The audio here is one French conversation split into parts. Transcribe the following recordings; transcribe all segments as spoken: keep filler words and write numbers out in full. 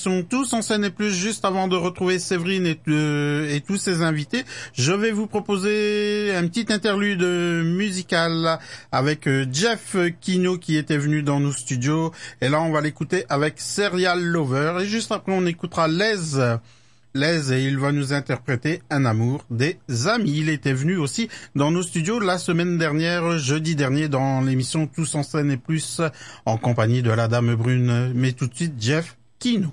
l'émission Tous en scène et plus. Juste avant de retrouver Séverine et, euh, et tous ses invités, je vais vous proposer un petit interlude musical avec euh, Jeff Kino qui était venu dans nos studios. Et là, on va l'écouter avec Serial Lover. Et juste après, on écoutera Les... Les et il va nous interpréter Un amour des amis. Il était venu aussi dans nos studios la semaine dernière, jeudi dernier, dans l'émission Tous en scène et plus, en compagnie de la Dame Brune. Mais tout de suite, Jeff Kino.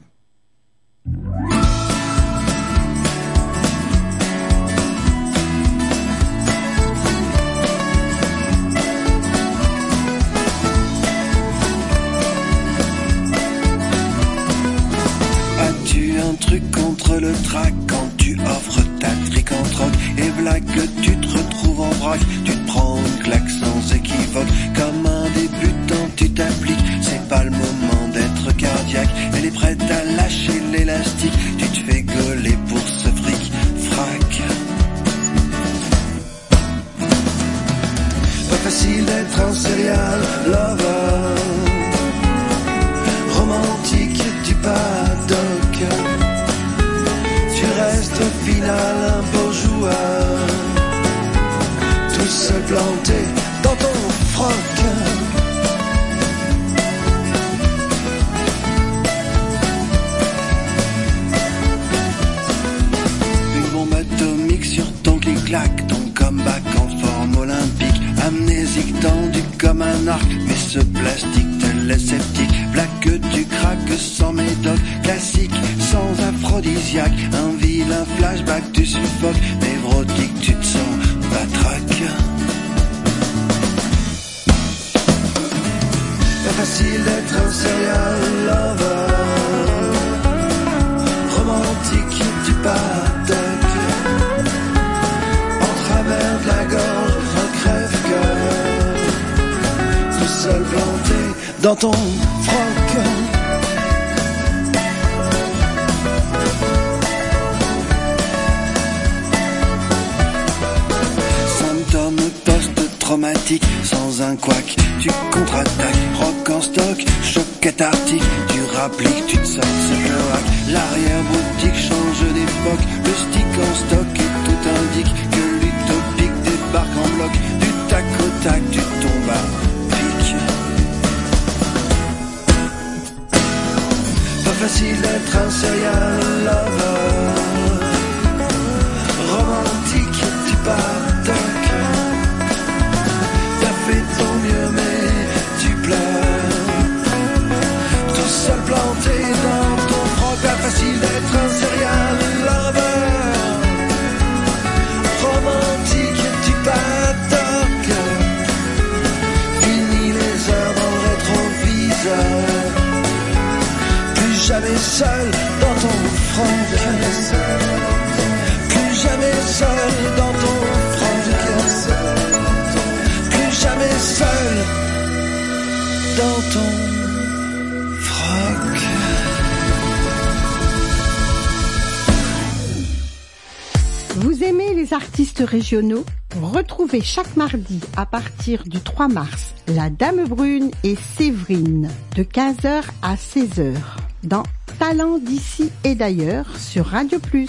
Un truc contre le trac quand tu offres ta trique en troc. Et v'là que tu te retrouves en vrac, tu te prends une claque sans équivoque. Comme un débutant tu t'appliques, c'est pas le moment d'être cardiaque. Elle est prête à lâcher l'élastique, tu te fais gauler pour ce fric frac. Pas facile d'être un serial lover, romantique du paddock. Reste au final un beau joueur, tout seul planté dans ton froc. Une bombe atomique sur ton clic-clac, ton comeback en forme olympique. Amnésique tendu comme un arc, mais ce plastique te laisse sceptique. V'là que tu craques sans médoc, classique sans aphrodisiaque. Un vilain flashback, tu suffoques, névrotique, tu te sens patraque. Pas facile d'être un serial lover, romantique du paddock. En travers de la gorge, un crève-cœur, tout seul planté dans ton froc. Traumatique, sans un couac, tu contre-attaques, rock en stock, choc cathartique, tu rappliques, tu te sors ce cloaque. L'arrière-boutique change d'époque, le stick en stock et tout indique que l'utopique débarque en bloc, du tac au tac, tu tombes à pic. Pas facile d'être un serial lover, romantique du paddock. Ton mieux mais tu pleures, tout seul planté dans ton froc. Pas facile d'être un serial lover, romantique du paddock. Fini les heures dans le rétroviseur, plus jamais seul dans ton froc. Plus jamais seul dans ton froc. Jamais seul dans ton froc. Vous aimez les artistes régionaux? Retrouvez chaque mardi à partir du trois mars la Dame Brune et Séverine de quinze heures à seize heures dans Talent d'ici et d'ailleurs sur Radio Plus.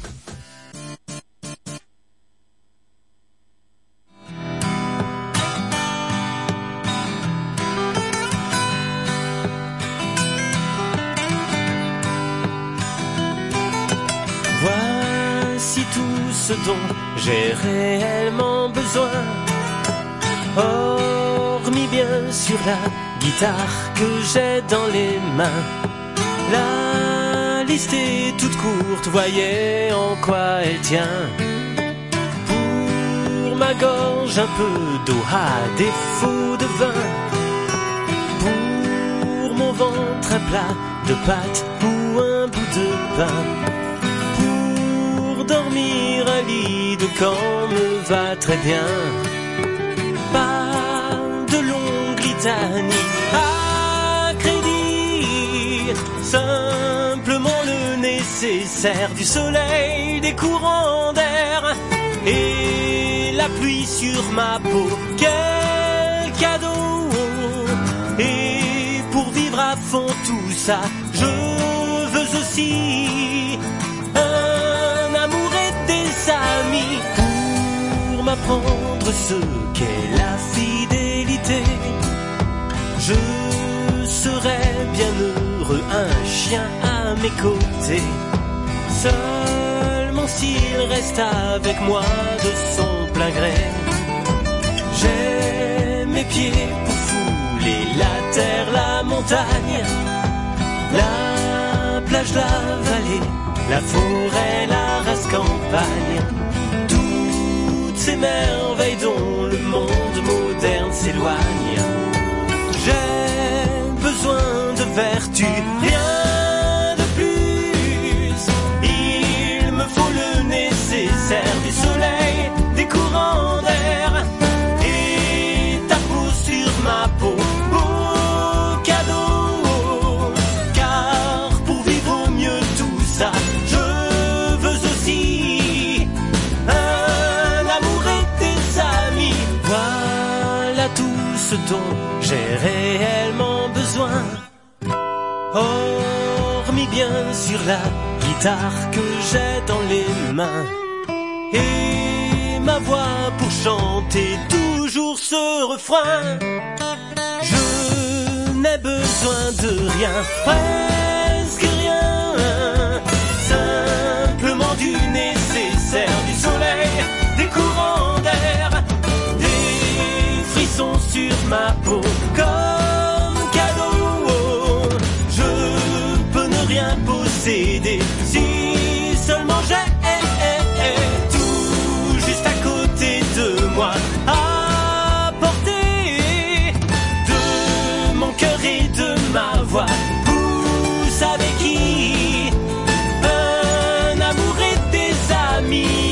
Dont j'ai réellement besoin, hormis bien sûr la guitare que j'ai dans les mains. La liste est toute courte, voyez en quoi elle tient. Pour ma gorge un peu d'eau à défaut de vin, pour mon ventre un plat de pâtes ou un bout de pain, dormir un lit de camp me va très bien. Pas de longue litanie à crédit, simplement le nécessaire, du soleil, des courants d'air et la pluie sur ma peau. Quel cadeau! Et pour vivre à fond tout ça, je veux aussi un amour et des amis pour m'apprendre ce qu'est la fidélité. Je serais bien heureux, un chien à mes côtés, seulement s'il reste avec moi de son plein gré. J'ai mes pieds pour fouler la terre, la montagne, la plage, la vallée, la forêt, la race campagne. Toutes ces merveilles dont le monde moderne s'éloigne. J'ai besoin de vertu, rien de plus. Il me faut le nécessaire, du soleil, des courants d'air et ta peau sur ma peau. Beau cadeau, car pour vivre au mieux tout ça, je veux aussi un amour et des amis. Voilà tout ce dont j'ai réellement besoin, hormis bien sûr la guitare que j'ai dans les mains et ma voix pour chanter toujours ce refrain. Je n'ai besoin de rien, presque rien, simplement du nécessaire, du soleil, des courants d'air, des frissons sur ma peau. Comme cadeau, je peux ne rien posséder si seulement j'ai tout juste à côté de moi, à portée de mon cœur et de ma voix. Vous savez qui? Un amour et des amis.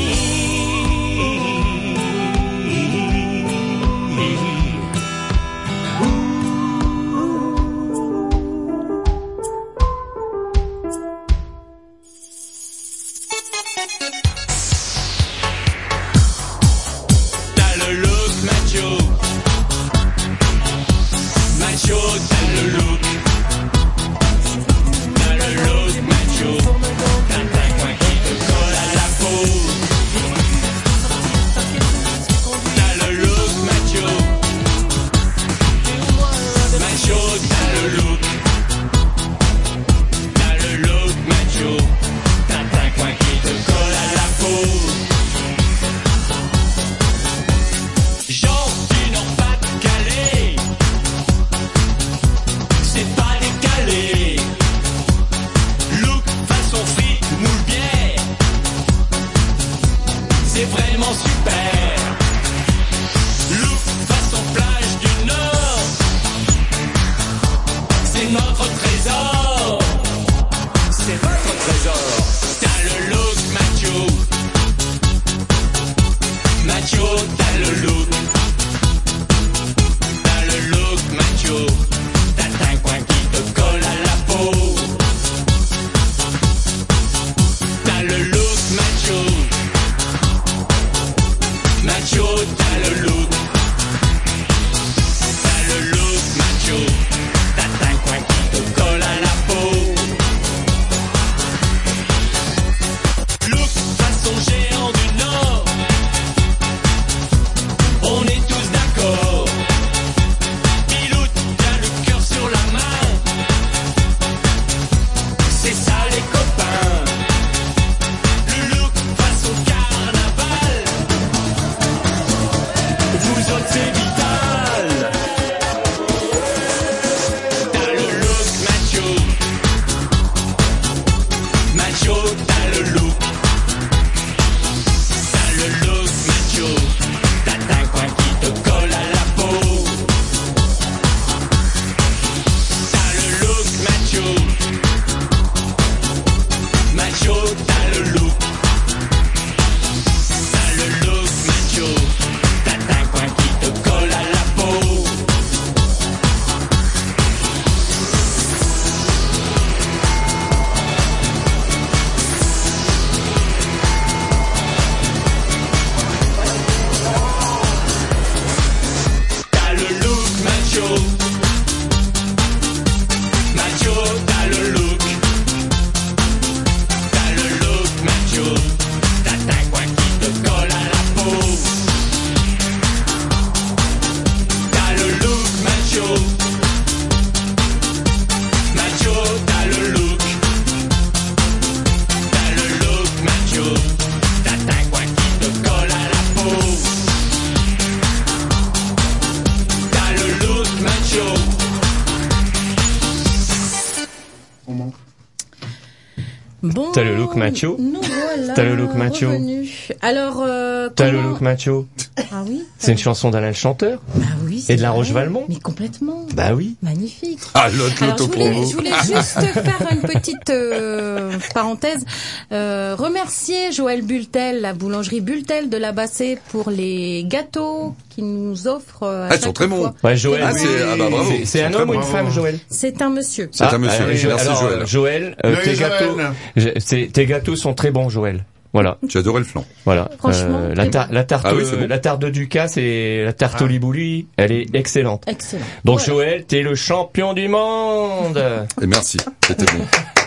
Bon, T'as le look macho. Nous voilà. T'as le look macho. revenus. Alors, euh, T'as comment... le look macho. Ah oui. C'est une chanson d'Alain le Chanteur. Bah oui. Et de la vrai. Roche-Valmont. Mais complètement. Bah oui. Magnifique. Ah, l'autre Alors, je voulais, l'autopromo. je voulais juste faire une petite euh, parenthèse. Euh, remercier Joël Bultel, la boulangerie Bultel de la Bassée, pour les gâteaux qu'il nous offre à Ah, ils chaque sont très bons. fois. Ouais, Joël. Ah, c'est, ah bah bravo. C'est- C'est un Ils sont homme ou très une bons. femme, Joël? C'est un monsieur. C'est un monsieur. allez, Merci alors, Joël. Joël, euh, Oui, tes Joël. gâteaux, j'ai- c'est- tes gâteaux sont très bons, Joël. Voilà, J'ai adoré le flan. voilà. Franchement, la, très tar- la tarte, Ah oui, c'est bon. la tarte de Ducasse et la tarte au libouli, elle est excellente. Excellent. Donc Voilà. Joël, t'es le champion du monde. Et merci. C'était bon.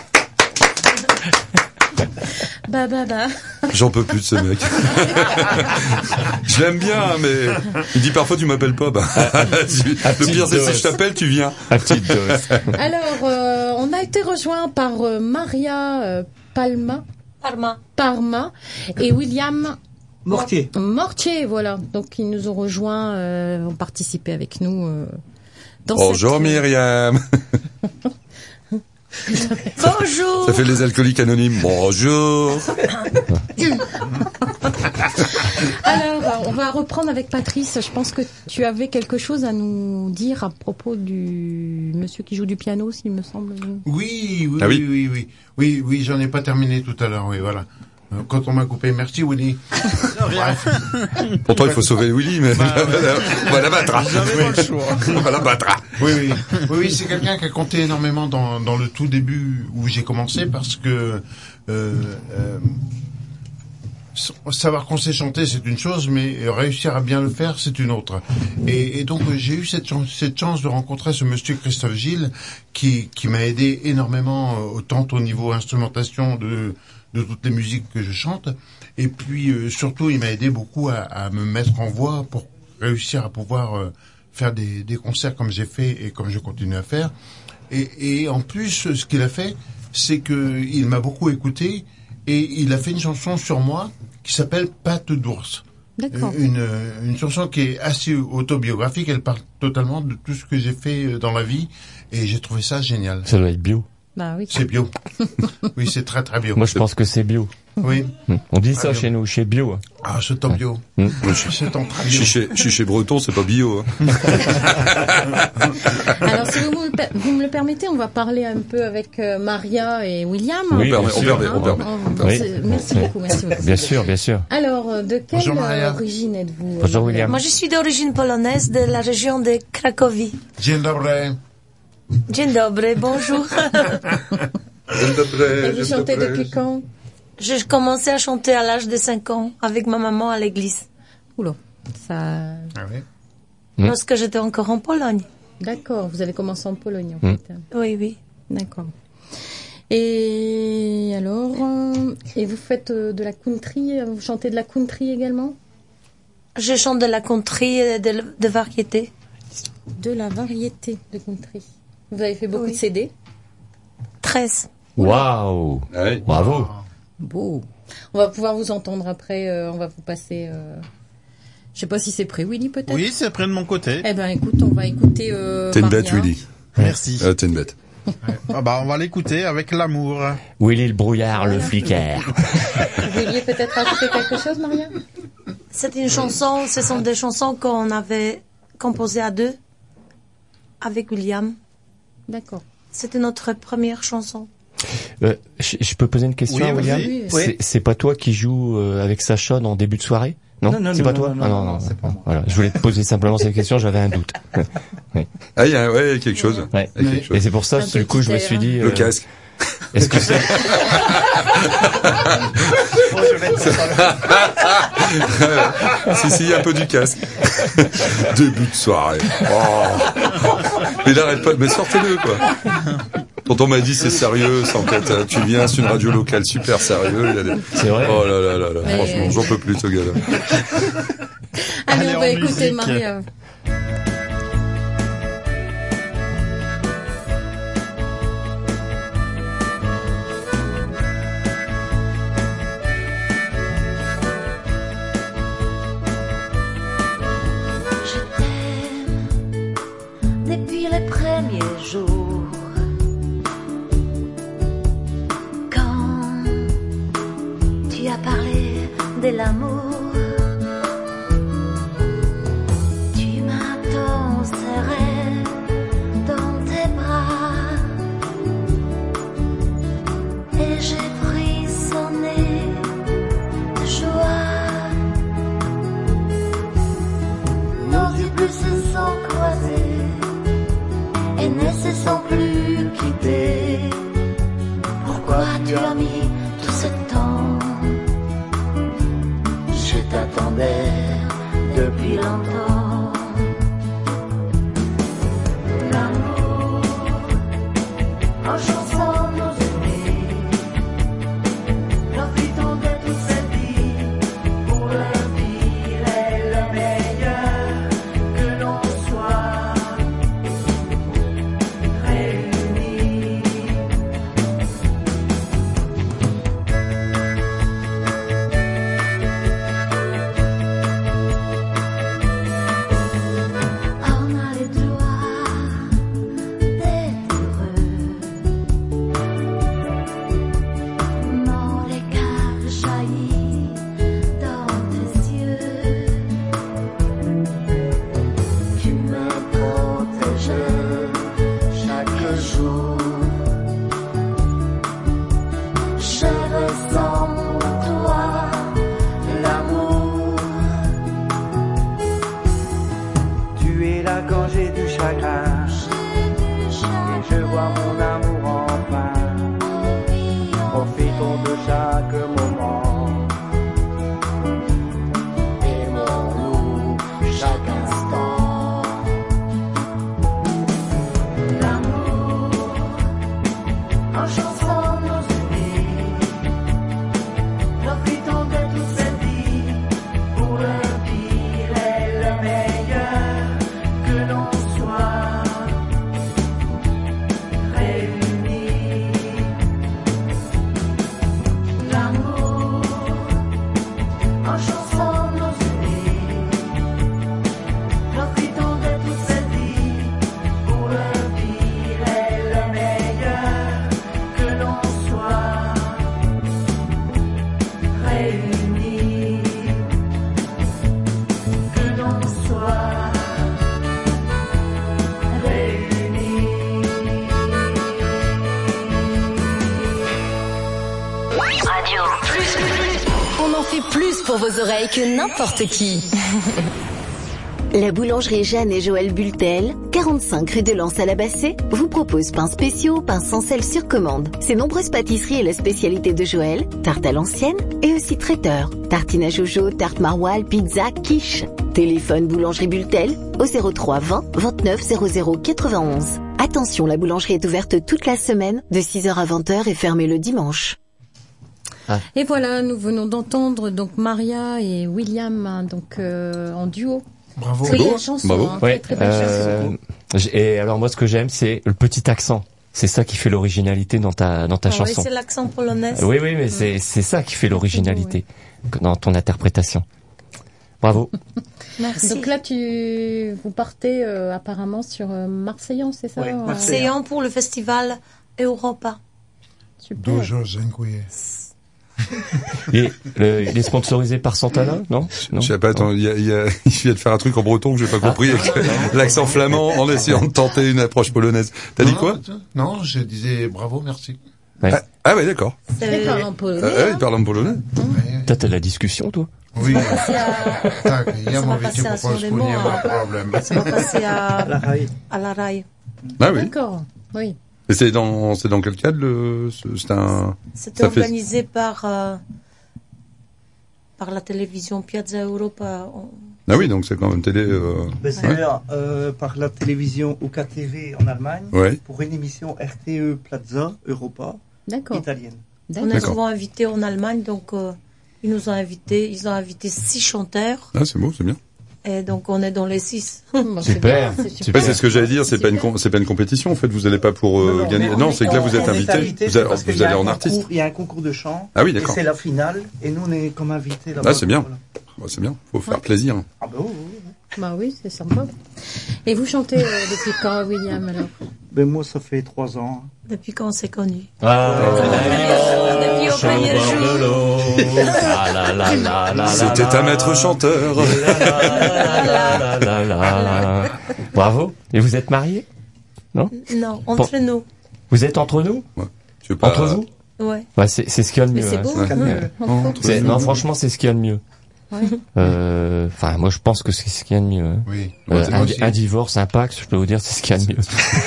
Bah bah bah. J'en peux plus de ce mec. Je l'aime bien, hein, mais il dit parfois tu m'appelles pas. Bah, tu- le pire c'est si je t'appelle, tu viens. À petite dose. Alors, euh, on a été rejoint par euh, Maria euh, Palma, Parma. Parma et William Mortier. Mortier, voilà. Donc, ils nous ont rejoints, euh, ont participé avec nous euh, dans Bonjour cette... Myriam. Bonjour. Ça fait les alcooliques anonymes. Bonjour. Alors, euh, on va reprendre avec Patrice. Je pense que tu avais quelque chose à nous dire à propos du monsieur qui joue du piano, s'il me semble. Oui, oui, Ah oui. oui, oui, oui, oui, oui, j'en ai pas terminé tout à l'heure, oui, voilà. Euh, Quand on m'a coupé, merci Willy. Bref. Pourtant il faut sauver Willy, mais on va l'abattre. J'avais pas le choix. On va l'abattre. Oui, oui, oui, oui, c'est quelqu'un qui a compté énormément dans, dans le tout début où j'ai commencé parce que euh, euh, savoir qu'on sait chanter, c'est une chose, mais réussir à bien le faire, c'est une autre. Et, et donc j'ai eu cette chance, cette chance de rencontrer ce monsieur Christophe Gilles qui, qui m'a aidé énormément, euh, autant au niveau instrumentation de de toutes les musiques que je chante, et puis euh, surtout il m'a aidé beaucoup à, à me mettre en voix pour réussir à pouvoir euh, faire des, des concerts comme j'ai fait et comme je continue à faire. Et, et en plus, ce qu'il a fait, c'est que il m'a beaucoup écouté et il a fait une chanson sur moi qui s'appelle Patte d'ours. D'accord. Une, une chanson qui est assez autobiographique. Elle parle totalement de tout ce que j'ai fait dans la vie et j'ai trouvé ça génial. Ça doit être bio. Bah oui. C'est bio. Oui, c'est très très bio. Moi, je pense que c'est bio. Oui. On dit ça bio. chez nous, chez bio. Ah, c'est en bio. Mm. C'est en très Je bio. suis chez, je suis chez Breton, c'est pas bio. Hein. Alors, si vous me, le per- vous me le permettez, on va parler un peu avec euh, Maria et William. Oui, on permet, bien on sûr. permet, on permet. on- Oui. c'est- Merci beaucoup, merci beaucoup. Bien sûr, bien sûr. Alors, euh, de quelle Bonjour, Maria. euh, origine êtes-vous? Bonjour, Maria William. Moi, je suis d'origine polonaise de la région de Cracovie. Dzień dobry. Dzień dobry, bonjour. Et vous chantez depuis quand? J'ai commencé à chanter à l'âge de cinq ans avec ma maman à l'église, Oula, ça... Ah oui. Mm. lorsque j'étais encore en Pologne. D'accord, vous avez commencé en Pologne, en Mm. fait. Oui, oui. D'accord. Et alors, euh, et vous faites euh, de la country, euh, vous chantez de la country également? Je chante de la country et de, de variété. De la variété de country. Vous avez fait beaucoup Oui. de C D? treize. Waouh. Ouais. Bravo. Beau. On va pouvoir vous entendre après, euh, on va vous passer... Euh... Je sais pas si c'est prêt, Willy, peut-être? Oui, c'est près de mon côté. Eh ben, écoute, on va écouter euh, T'es une Maria. bête, Willy. Merci. Euh, t'es une bête. Ah bah, on va l'écouter avec l'amour. Willy le brouillard, le flicker. Vous vouliez peut-être ajouter quelque chose, Maria? C'est une chanson, ce sont des chansons qu'on avait composées à deux avec William. D'accord. C'était notre première chanson. Euh, je, je peux poser une question Oui, à William? oui, oui. C'est, c'est pas toi qui joues euh, avec Sacha en début de soirée? Non, Non, non, c'est non, pas non, toi. non, ah, non, non, c'est pas moi. Voilà, je voulais te poser simplement cette question. J'avais un doute. Ah, il y a, ouais, il y a quelque chose. Ouais. Il y a quelque chose. Et c'est pour ça, Un du coup, je me petit suis air. dit. Le euh, casque. Est-ce que c'est Si, si, un peu du casque. Début de soirée. Oh. Il arrête pas. Mais sortez-le, quoi. Tonton m'a dit c'est sérieux, sans fait. Tu viens, c'est une radio locale super sérieux. Il y a des... C'est vrai. Oh là là là là. Mais- Franchement, j'en peux plus, ce gars-là. Allez, Allez, on va en écouter musique. Maria. Je t'aime depuis les premiers jours. Quand de l'amour. Tu m'as tant serré dans tes bras et j'ai frissonné de joie. Nos yeux bleus se sont croisés et ne se sont plus quittés. Pourquoi tu as mis tout ce temps? Je t'attendais depuis longtemps. L'amour en chanson nous unit. Profitons de toute cette vie pour le pire et le meilleur, que l'on soit réunis. On a le droit d'être heureux. Mon regard jaillit dans tes yeux. Tu me protégeais chaque jour. Je ressens pour toi l'amour. Tu es là quand j'ai du chagrin, et je vois mon amour enfin. Profitons de chaque moment, aimons-nous chaque instant. L'amour en chanson nous unit. Profitons de toute cette vie pour le pire et le meilleur, que l'on soit réunis. L'amour en chanson nous unit. Profitons de toute cette vie pour le pire et le meilleur, que l'on soit réunis. Que l'on soit Radio. Plus, plus. On en fait plus pour vos oreilles que n'importe qui. La boulangerie Jeanne et Joël Bultel, quarante-cinq rue de Lens à la Bassée, vous propose pains spéciaux, pains sans sel sur commande. Ses nombreuses pâtisseries et la spécialité de Joël, tarte à l'ancienne et aussi traiteur. Tartine à jojo, tarte maroilles, pizza, quiche. Téléphone boulangerie Bultel au zéro trois vingt vingt-neuf zéro zéro quatre-vingt-onze. Attention, la boulangerie est ouverte toute la semaine de six heures à vingt heures et fermée le dimanche. Ah. Et voilà, nous venons d'entendre donc Maria et William hein, donc euh, en duo. Bravo. Très belle chanson, Bravo. Hein, ouais. très, très belle euh, chanson. Et alors moi, ce que j'aime, c'est le petit accent. C'est ça qui fait l'originalité dans ta dans ta Ah chanson. oui, c'est l'accent polonais. Oui, oui, mais c'est c'est ça qui fait l'originalité dans ton interprétation. Bravo. Merci. Donc là, tu vous partez euh, apparemment sur euh, Marseillan, c'est ça? Oui, euh, Marseillan pour le festival Europa. Super. Dużo dziękuję. Et le, il est sponsorisé par Santana, non, non Je sais pas, attends, il y a, il y a, il vient de faire un truc en breton que j'ai pas compris avec l'accent flamand en essayant de tenter une approche polonaise. T'as non, dit quoi? Non, je disais bravo, merci. Ouais. Ah, ah ouais, d'accord. Il parle en polonais. Ah, ouais, il parle en polonais. Toi, t'as de la discussion, toi? Oui. Tak, ja mówię ci po polsku, nie ma problème. Ça va passer à, à la rail. Ah oui. D'accord, oui. Et c'est dans, c'est dans quel cadre le, c'est un, C'était organisé fait... par, euh, par la télévision Piazza Europa. On... Ah oui, donc c'est quand même télé, euh... Ben, c'est ouais. euh, par la télévision U K T V en Allemagne. Ouais. Pour une émission R T E Plaza Europa. D'accord. Italienne. On est souvent invités en Allemagne, donc, euh, ils nous ont invités, ils ont invité six chanteurs. Ah, c'est beau, c'est bien. Et donc on est dans les six. Super. C'est, super. c'est ce que j'allais dire. C'est pas une com- c'est pas une compétition. En fait, vous allez pas pour euh, non, non, gagner. Non, c'est que là vous êtes invité. invité. Vous, allez, vous allez en artiste. Il y a un concours de chant. Ah oui, d'accord. Et c'est la finale. Et nous on est comme invités là-bas. Ah, c'est bien. Voilà. Bah, c'est bien. Faut faire ouais. plaisir. Ah bah oui, oui, oui. Bah oui, c'est sympa. Et vous chantez euh, depuis quand, William, alors? Ben moi, ça fait trois ans. Depuis quand on s'est connus. Ah, depuis au premier jour. Ah là là là là. C'était un maître chanteur. La, la, la, la, la. Bravo. Et vous êtes mariés? Non? Non, entre Bon. nous. Vous êtes entre nous? Ouais. Tu veux pas... Entre vous? Ouais. Ouais, c'est, c'est ce qu'il y a de mieux. Mais c'est hein. beau, C'est ce qu'il y a de ouais. mieux. Entre C'est- nous. non, franchement, c'est ce qu'il y a de mieux. Ouais. Euh, enfin, moi, je pense que c'est ce qu'il y a de mieux. Hein. Oui. Euh, Moi un, aussi. un divorce, un pacte, je peux vous dire, c'est ce qu'il y a de mieux.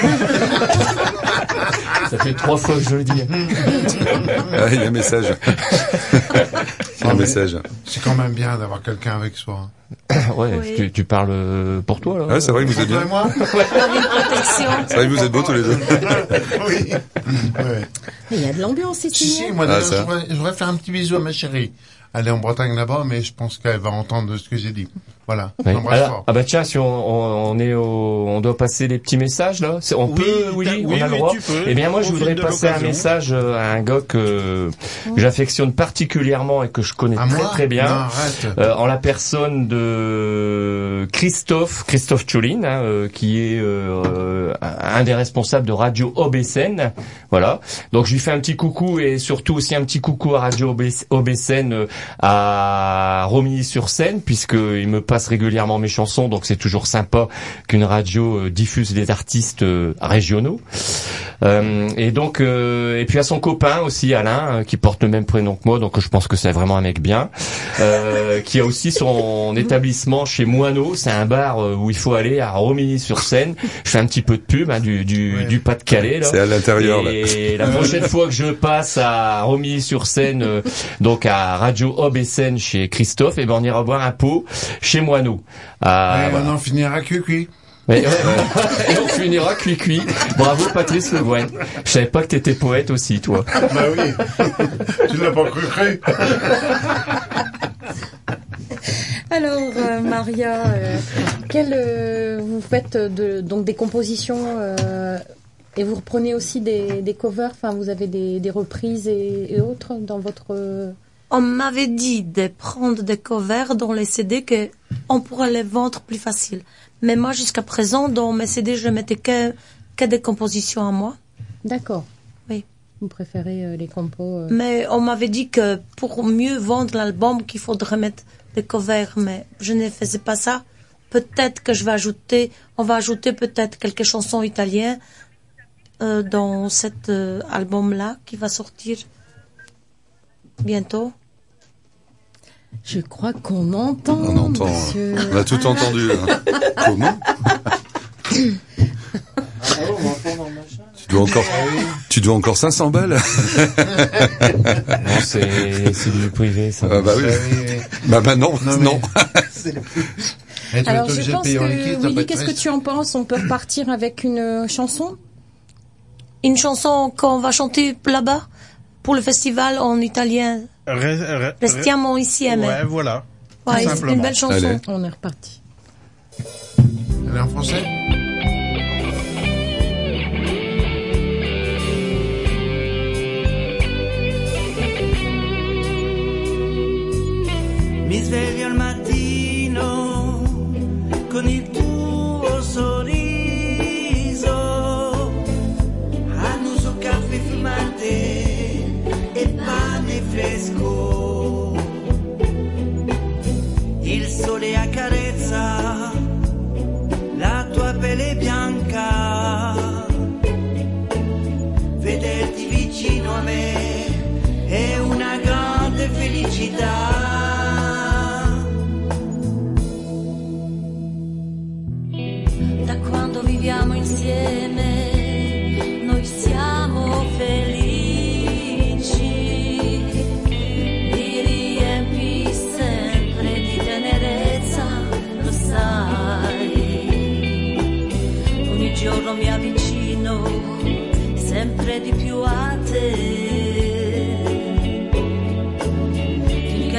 Ça fait trois fois que je le dis. Ah, il y a un message. Il y a un message. C'est quand même bien d'avoir quelqu'un avec soi. Ouais, Oui. tu, tu parles euh, pour toi, là. Ouais, c'est vrai que vous êtes Toi bien. et moi? C'est vrai que vous êtes beaux tous les deux. Oui. Ouais. Il y a de l'ambiance ici. Si, si, non moi, Ah, d'ailleurs, ça. je voudrais, je voudrais faire un petit bisou à ma chérie. Elle est en Bretagne là-bas, mais je pense qu'elle va entendre ce que j'ai dit. Voilà. Oui. J'embrasse Alors, fort. ah bah tiens, si on, on, on est au, on doit passer les petits messages là. C'est- On Oui, peut, t'as- Willy, oui, on a le oui, droit. tu peux. Eh bien, moi, je Profite voudrais de passer un l'occasion. message euh, à un gars que j'affectionne particulièrement et que je connais À très moi? très bien, Non, arrête. euh, en la personne de Christophe, Christophe Tcholin, hein, euh, qui est euh, un des responsables de Radio Obécène. Voilà. Donc, je lui fais un petit coucou et surtout aussi un petit coucou à Radio Obé- Obécène, euh, à Romilly-sur-Seine, puisqu'il me passe régulièrement mes chansons, donc c'est toujours sympa qu'une radio euh, diffuse des artistes euh, régionaux. Euh, et donc, euh, et puis à son copain aussi, Alain, euh, qui porte le même prénom que moi, donc je pense que c'est vraiment un mec bien, euh, qui a aussi son établissement chez Moineau, c'est un bar euh, où il faut aller à Romilly-sur-Seine. Je fais un petit peu de pub, hein, du, du, du Pas-de-Calais, là. C'est à l'intérieur, là. Et la prochaine fois que je passe à Romilly-sur-Seine, euh, donc à Radio Obécène chez Christophe, et ben on ira boire un pot chez Moineau. Ah, Et voilà. on en finira cuit-cuit. Mais, ouais, et on finira cuit-cuit. Bravo Patrice Le Guen. Je savais pas que t'étais poète aussi, toi. Bah oui. Tu l'as pas cru cru. Alors, euh, Maria, euh, quelle, euh, vous faites de, donc des compositions euh, et vous reprenez aussi des, des covers. Enfin, vous avez des, des reprises et, et autres dans votre. euh, On m'avait dit de prendre des covers dans les C D que on pourrait les vendre plus facile. Mais moi, jusqu'à présent, dans mes C D, je mettais que, que des compositions à moi. D'accord. Oui. Vous préférez euh, les compos. euh, Mais on m'avait dit que pour mieux vendre l'album, qu'il faudrait mettre des covers. Mais je ne faisais pas ça. Peut-être que je vais ajouter, on va ajouter peut-être quelques chansons italiennes euh, dans cet euh, album-là qui va sortir bientôt. Je crois qu'on entend. On entend. monsieur. On a tout entendu. Hein. Comment? Tu dois encore, tu dois encore cinq cents balles. Non, c'est, c'est du privé, ça. Ah bah oui. Bah bah non, Non, mais- non. C'est le plus. Et tu Alors, es je obligé de pense payer en liquide, que ça peut Willy, être qu'est-ce que triste. tu en penses? On peut repartir avec une euh, chanson? Une chanson qu'on va chanter là-bas pour le festival en italien. Re- re- Restiamo insieme. Ouais, voilà. Ouais, Tout c'est simplement. une belle chanson. Allez. On est reparti. Elle est en français? Mi sveglio al mattino con il tuo sorriso, annuso caffè fumante e pane fresco. Il sole accarezza la tua pelle bianca, vederti vicino a me è una grande felicità. Da quando viviamo insieme, noi siamo felici. Mi riempi sempre di tenerezza, lo sai. Ogni giorno mi avvicino sempre di più a te. Finché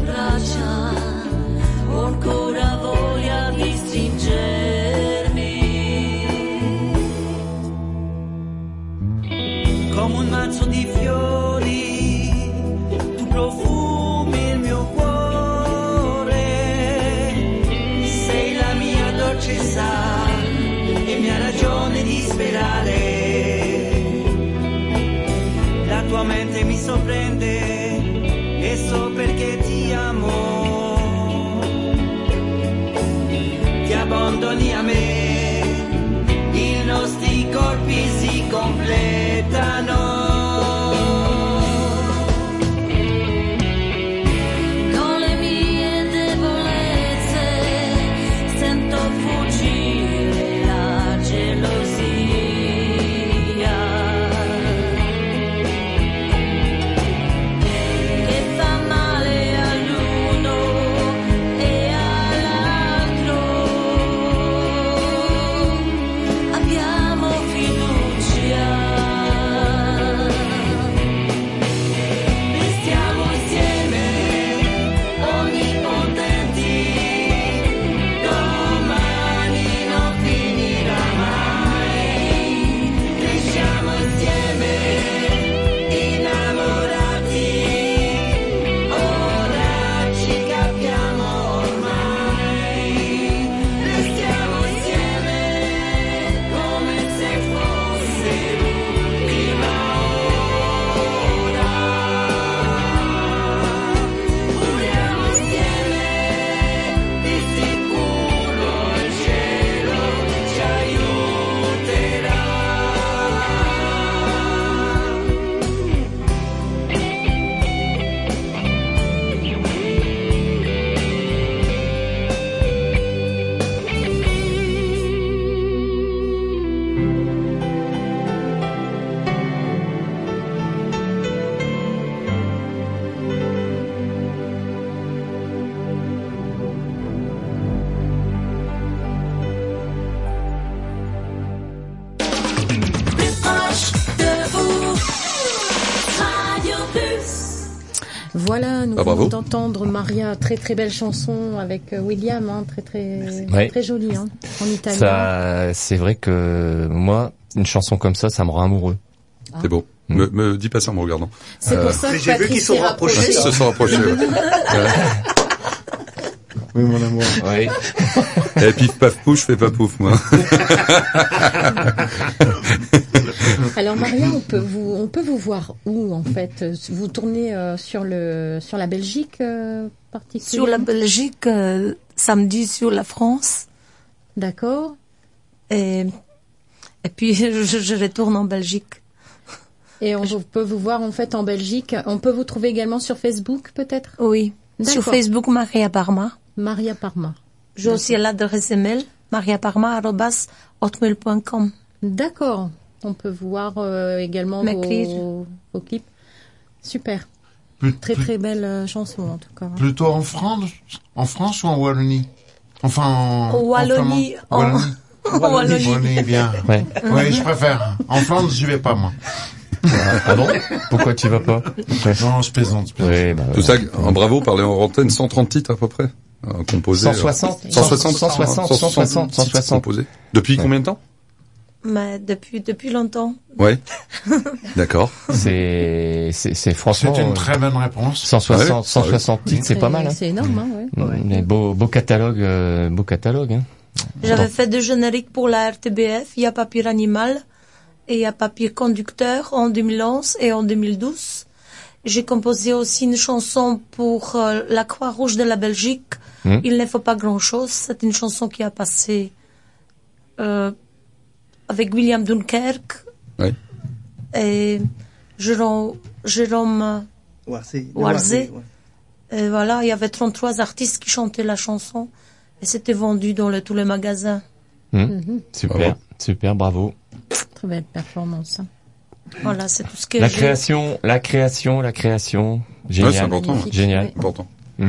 braccia, ho ancora voglia di stringermi. Come un mazzo di fiori, tu profumi il mio cuore, sei la mia dolce sal e mia ragione di sperare. La tua mente mi sorprende e so perché ti amo. Ti abbandoni a me, i nostri corpi si completano. Con le mie debolezze sento fuggire la gelosia. Che fa male all'uno e all'altro. Abbiamo fiducia. Restiamo insieme, onnipotenti. Domani non finirà mai. Cresciamo insieme, innamorati. Ora ci capiamo ormai. Restiamo insieme come se fosse l'ultima ora. Uriamo insieme, di sicuro il cielo ci aiuterà. Plus proche de vous, Radio Plus. Voilà, nous Ah, bravo. venons d'entendre Maria, très très belle chanson avec euh, William, hein, très très Ouais. très jolie, hein, en italien. Ça, c'est vrai que moi, une chanson comme ça, ça me rend amoureux. C'est beau. Me, me dis pas ça en me regardant. C'est pour ça que j'ai vu Patrick qu'ils sont s'est rapprochés. rapproché. Ils se sont rapprochés. Ouais. Oui, mon amour. Oui. Et pif paf pouf, je fais pas pouf moi. Alors Maria, on peut vous on peut vous voir où en fait? Vous tournez euh, sur le sur la Belgique euh, particulièrement? Sur la Belgique, euh, samedi sur la France. D'accord. Et, et puis je, je retourne en Belgique. Et on vous- peut vous voir en fait en Belgique. On peut vous trouver également sur Facebook peut-être? Oui. Sur D'accord. Facebook, Maria Parma. Maria Parma. J'ai aussi l'adresse email mariaparma arobase hotmail point com. D'accord. On peut voir euh, également M'écrire. vos, vos clips. Super. Plus- Très plus- très belle euh, chanson en tout cas. Plutôt en France, en France ou en Wallonie? Enfin, en, En Wallonie, en flamand. en- en Wallonie. Wallonie, bien. Ouais. Oui, je préfère. En Flandre, j'y vais pas, moi. Ah bon? Pourquoi tu vas pas? Non, je plaisante, je plaisante. Oui, bah, Tout ça, en bravo, parler en antenne, cent trente titres à peu près. Euh, composés. cent soixante, cent soixante, cent soixante, cent soixante, cent soixante. composés. Depuis combien de temps? Mais depuis, depuis longtemps. Ouais. D'accord. C'est, c'est, c'est franchement. C'est une très bonne réponse. cent soixante, Ouais. cent soixante titres, c'est pas mal, hein. C'est énorme, hein, ouais. Mm, mais beau, beau catalogue, euh, beau catalogue, hein. J'avais fait des génériques pour la R T B F. Il y a Papier Animal et il y a Papier Conducteur en deux mille onze et en deux mille douze. J'ai composé aussi une chanson pour euh, la Croix-Rouge de la Belgique. Mmh. Il ne faut pas grand-chose. C'est une chanson qui a passé euh, avec William Dunkerque Ouais. et Jérôme, Jérôme Warzé. Warzé. Ouais. Et voilà, il y avait trente-trois artistes qui chantaient la chanson et c'était vendu dans le, tous les magasins. Mmh. Mhm. Super, Bravo. super, bravo. Très belle performance. hein. Voilà, c'est tout ce que La j'ai. création, la création, la création. Génial. Ouais, c'est important. Magnifique. Génial. Ouais. Important. Mm.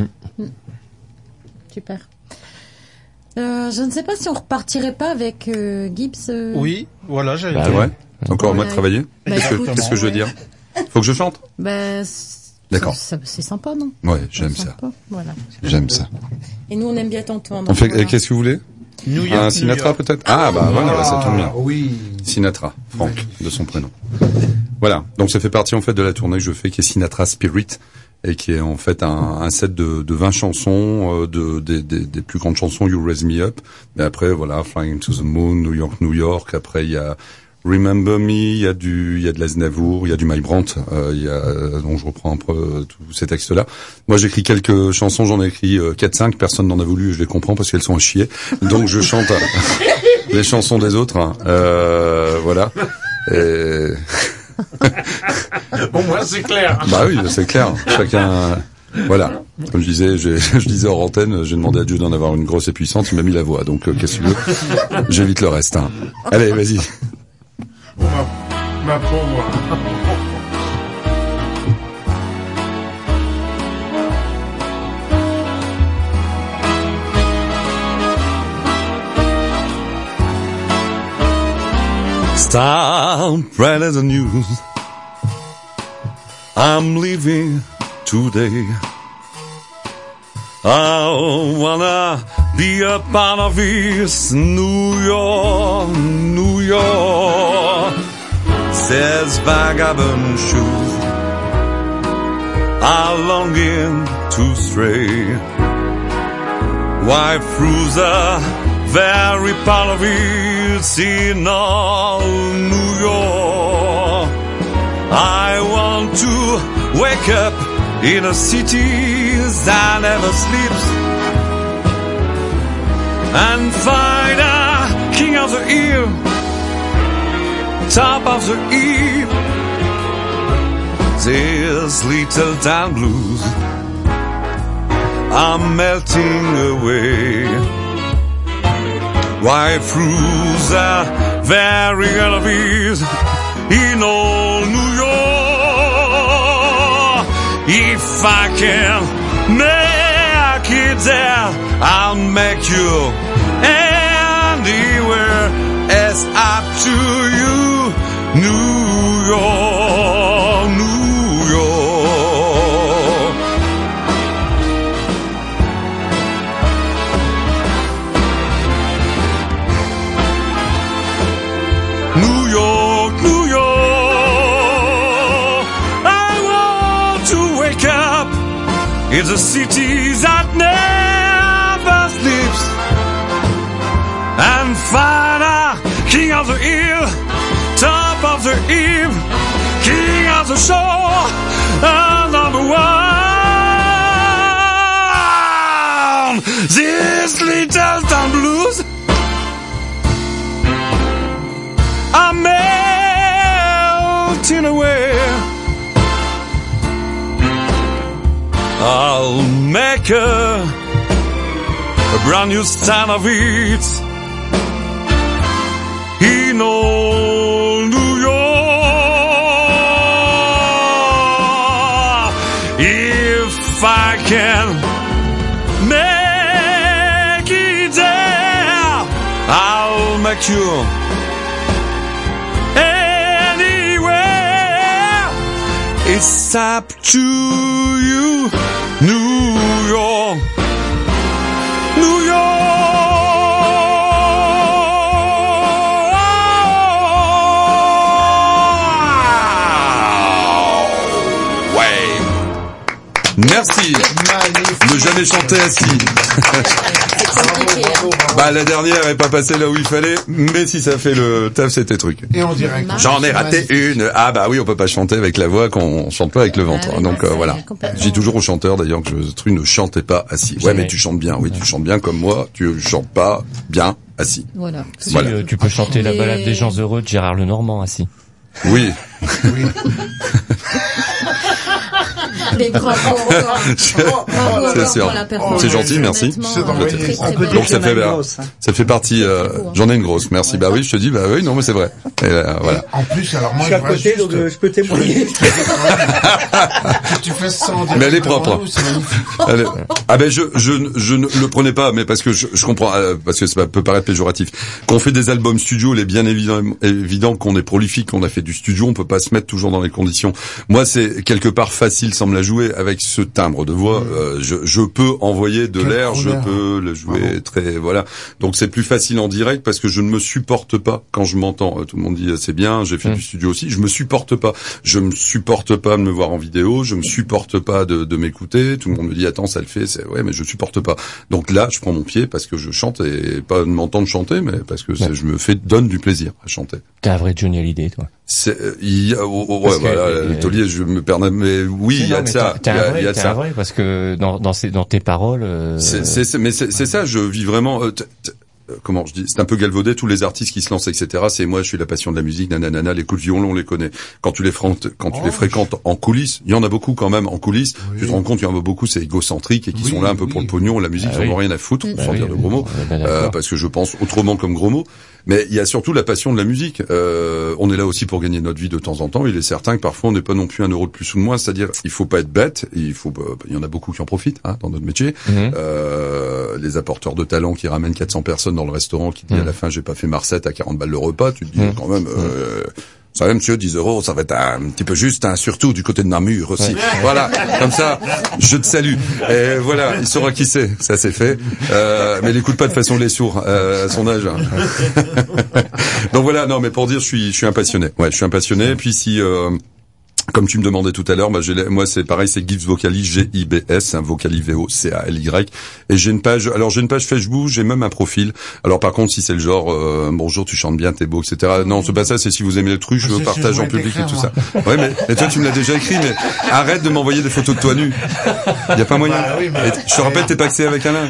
Super. Euh, je ne sais pas si on repartirait pas avec euh, Gibbs. euh, Oui, voilà, j'allais Bah dire. Ouais. Encore à moi de Ouais. travailler. Bah, Qu'est-ce que, écoute, qu'est-ce que je veux dire? Faut que je chante? bah, c- D'accord. Ça- ça- C'est sympa, non? Ouais, j'aime C'est ça. sympa, Voilà. J'aime ça. Et nous, on aime bien t'entendre. On fait, Voilà. et qu'est-ce que vous voulez? New York, Un New Sinatra York. peut-être? Ah, bah voilà, bah, ça tombe bien. Oui. Sinatra, Franck, de son prénom. Voilà. Donc ça fait partie en fait de la tournée que je fais qui est Sinatra Spirit et qui est en fait un, un set de, de vingt chansons, euh, de, des, des, des plus grandes chansons You Raise Me Up. Mais après, voilà, Flying to the Moon, New York, New York. Après, il y a Remember Me, il y a du, il y a de l'Aznavour, il y a du Mike Brandt, euh, il y a, euh, donc je reprends un peu euh, tous ces textes-là. Moi, j'écris quelques chansons, j'en ai écrit euh, quatre cinq, personne n'en a voulu, je les comprends parce qu'elles sont à chier. Donc je chante euh, les chansons des autres, hein. euh, voilà. Et... Au moins, c'est clair. Bah oui, c'est clair. Chacun, voilà. Comme je disais, je, je disais hors antenne, j'ai demandé à Dieu d'en avoir une grosse et puissante, il m'a mis la voix. Donc, euh, qu'est-ce que tu veux? J'évite le reste, hein. Allez, vas-y. Ma, ma pauvre. Stop spreading the news. I'm leaving today. I wanna be a part of this New York, New York. Says vagabond shoes are longing to stray. Why through the very part of it in all New York. I want to wake up in a city that never sleeps and find a king of the hill, top of the eve. This little town blues are melting away. Why through the very elevators in old New York, if I can make it there, I'll make you anywhere. It's up to you, New York, New York. New York, New York, I want to wake up in the city that never sleeps and find a king of the hill, top of the eve, king of the shore, and number one. This little town blues are melting away. I'll make a, a brand new stand of it in old New York. If I can make it there, I'll make you anywhere. It's up to you, New York, New York. Ouais. Merci. Ne jamais chanter assis. Bah la dernière est pas passée là où il fallait, mais si ça fait le taf, c'était truc. Et on dirait que j'en ai raté une. Ah bah oui, on peut pas chanter avec la voix quand on chante pas avec le ventre. Ah oui, Donc bah, euh, voilà. Je dis toujours aux chanteurs d'ailleurs que je truc ne chantez pas assis. Ouais, Jamais. mais tu chantes bien. Oui, tu chantes bien comme moi. Tu chantes pas bien assis. Voilà. Si, Voilà. euh, tu peux chanter la balade des gens heureux de Gérard Lenormand assis. Oui. Mais bravo encore. C'est Bravo encore sûr. pour la performance. C'est gentil, merci. Honnêtement, C'est euh, très, très, très très Donc ça belle. fait, bah, ça fait partie. Euh, j'en ai une grosse. Merci. Bah oui, je te dis. Bah oui, non, mais c'est vrai. Et, euh, voilà. En plus, alors moi, Je suis à voudrais côté, juste donc euh, je peux témoigner. que tu fasses ça en direct. Mais elle est devant propre. nous, c'est magnifique. Elle est- Ah ben je je je ne le prenais pas, mais parce que je, je comprends, euh, parce que ça peut paraître péjoratif. Quand on fait des albums studio, il est bien évident évident qu'on est prolifique, qu'on a fait du studio, on peut pas se mettre toujours dans les conditions. Moi, c'est quelque part facile sans me la jouer avec ce timbre de voix, mmh. euh, je, je peux envoyer de Quelle l'air, je couleur. peux le jouer Bravo. très, voilà. Donc c'est plus facile en direct parce que je ne me supporte pas quand je m'entends. Tout le monde dit c'est bien, j'ai fait mmh. du studio aussi, je me supporte pas. Je me supporte pas de me voir en vidéo, je me supporte pas de, de m'écouter. Tout le monde me dit attends ça le fait, c'est ouais mais je supporte pas. Donc là je prends mon pied parce que je chante et pas de m'entendre chanter, mais parce que c'est, ouais. je me fais donne du plaisir à chanter. T'es un vrai Johnny Hallyday toi. C'est, il y a, oh, oh, ouais, voilà, euh, Taulier, je me permets, mais oui, il y a de ça. T'es un vrai, il y a de t'es ça. un vrai parce que dans, dans, ces, dans tes paroles. Euh... C'est, c'est, c'est, mais c'est, c'est ça, je vis vraiment. Euh, t- t- Comment je dis, c'est un peu galvaudé, tous les artistes qui se lancent, et cetera. C'est moi, je suis la passion de la musique, nanana, les coups de violon, on les connaît. Quand tu les fréquentes, quand tu oh, les fréquentes en coulisses, il y en a beaucoup quand même en coulisses. Oui. Tu te rends compte, il y en a beaucoup, c'est égocentrique et qui oui, sont là un peu oui. pour le pognon. La musique, ah, ils en ont oui. rien à foutre, bah sans oui, dire de gros mots, euh, parce que je pense autrement comme gros mots. Mais il y a surtout la passion de la musique. Euh, on est là aussi pour gagner notre vie de temps en temps. Il est certain que parfois on n'est pas non plus un euro de plus ou de moins. C'est-à-dire, il faut pas être bête. Il faut, il y en a beaucoup qui en profitent hein, dans notre métier. Mm-hmm. Euh, les apporteurs de talent qui ramènent quatre cents personnes dans le restaurant, qui disent mm-hmm. à la fin j'ai pas fait Marcette à quarante balles le repas. Tu te dis mm-hmm. quand même. Euh, Ça va, monsieur, dix euros, ça va être un petit peu juste, hein, surtout du côté de Namur aussi. Ouais. Voilà, comme ça, je te salue. Et voilà, il saura qui c'est, ça c'est fait. Euh, mais il écoute pas de façon les sourds euh, à son âge. Hein. Donc voilà, non, mais pour dire, je suis, je suis un passionné. Ouais, je suis un passionné. Et puis si... Euh, Comme tu me demandais tout à l'heure, bah j'ai, moi c'est pareil, c'est Gibbs Vocali, G I B S, un Vocali V O C A L Y. Et j'ai une page, alors j'ai une page Facebook, j'ai même un profil. Alors par contre, si c'est le genre, euh, bonjour, tu chantes bien, t'es beau, et cetera. Non, c'est pas ça, c'est si vous aimez le truc, je le partage en public et tout ça. Ouais, mais, mais toi tu me l'as déjà écrit, mais arrête de m'envoyer des photos de toi nu. Y a pas moyen. Bah, oui, mais... Je te rappelle, t'es paxé avec Alain.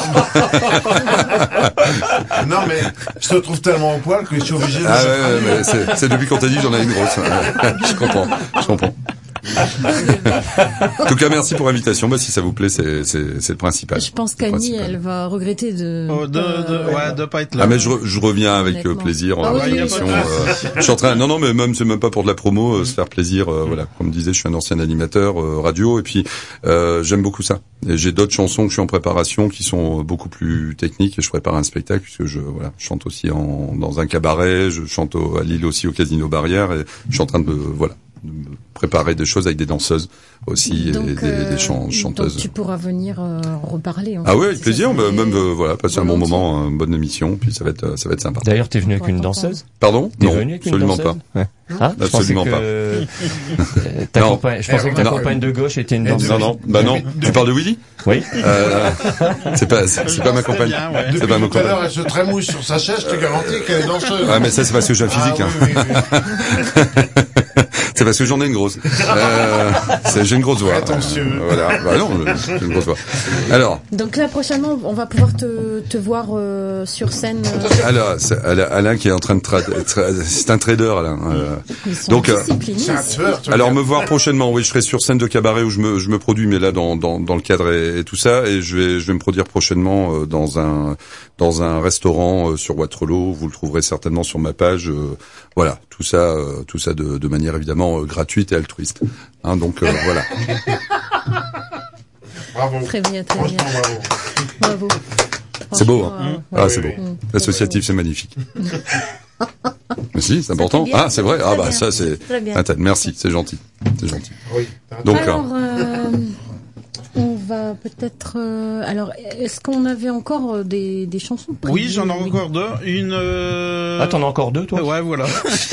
Non, mais je te trouve tellement au poil que je suis obligé de... Ah ouais, ouais mais c'est, c'est depuis qu'on t'a dit que j'en ai une grosse. Je comprends. Je comprends. En tout cas, merci pour l'invitation. Bah, si ça vous plaît, c'est, c'est, c'est le principal. Je pense qu'Annie, elle va regretter de... Oh, de, de, ouais, de pas être là. Ah, mais je, je reviens avec euh, plaisir. Ah, euh, oui, l'émission, euh, je suis en train, non, non, mais même, c'est même pas pour de la promo, euh, se faire plaisir, euh, voilà. Comme disait, je suis un ancien animateur, euh, radio, et puis, euh, j'aime beaucoup ça. Et j'ai d'autres chansons que je suis en préparation qui sont beaucoup plus techniques et je prépare un spectacle puisque je, voilà, je chante aussi en, dans un cabaret, je chante au, à Lille aussi au Casino Barrière et je suis en train de, voilà, de me préparer des choses avec des danseuses aussi donc, et des, euh, des chan- chanteuses. Donc tu pourras venir euh, reparler. En ah fait, oui, avec plaisir. Bah, même euh, voilà, passer volontiers. un bon moment, une bonne émission, puis ça va être, ça va être sympa. D'ailleurs, t'es venu avec une danseuse. Pardon? T'es non, venu avec absolument une danseuse pas. Ouais. Ah, absolument je pas. Que... ta non. compagne, je pensais que ta non. compagne de gauche était une danseuse. Non, non, bah non. Tu parles de Willy? Oui. Euh, c'est pas, c'est, c'est pas ma compagne. Bien, ouais. C'est pas ma compagne. Tout à l'heure, compagne. elle se trémouille sur sa chaise, je te garantis qu'elle est danseuse. Ah, mais ça, c'est parce que j'ai un physique, ah, hein. Oui, oui, oui. C'est parce que j'en ai une grosse. Euh, c'est, j'ai une grosse voix. Attention. Euh, voilà. Bah non, j'ai une grosse voix. Alors. Donc là, prochainement, on va pouvoir te, te voir euh, sur scène. Euh... Alors, c'est Alain qui est en train de tra- tra- c'est un trader, Alain. Euh, donc, euh, alors me voir prochainement. Oui, je serai sur scène de cabaret où je me, je me produis, mais là dans, dans, dans le cadre et, et tout ça, et je vais, je vais me produire prochainement euh, dans un, dans un restaurant euh, sur Waterloo. Vous le trouverez certainement sur ma page. Euh, voilà, tout ça, euh, tout ça de, de manière évidemment euh, gratuite et altruiste. Hein, donc euh, voilà. Bravo. Très bien, très bien. Bravo. Bravo. C'est beau, hein. Euh, Ah, ouais, c'est beau. ouais. L'associatif, c'est magnifique. Mais si, c'est important. bien, Ah, c'est vrai. Ah, bah, bien. ça, c'est, Très bien. Attends, merci, c'est gentil. C'est gentil. Oui. Donc, alors, euh, on va peut-être. Euh, alors, est-ce qu'on avait encore euh, des, des chansons prévues? Oui, j'en ai encore deux. Une. Euh... Ah, t'en as encore deux, toi? Ouais, voilà.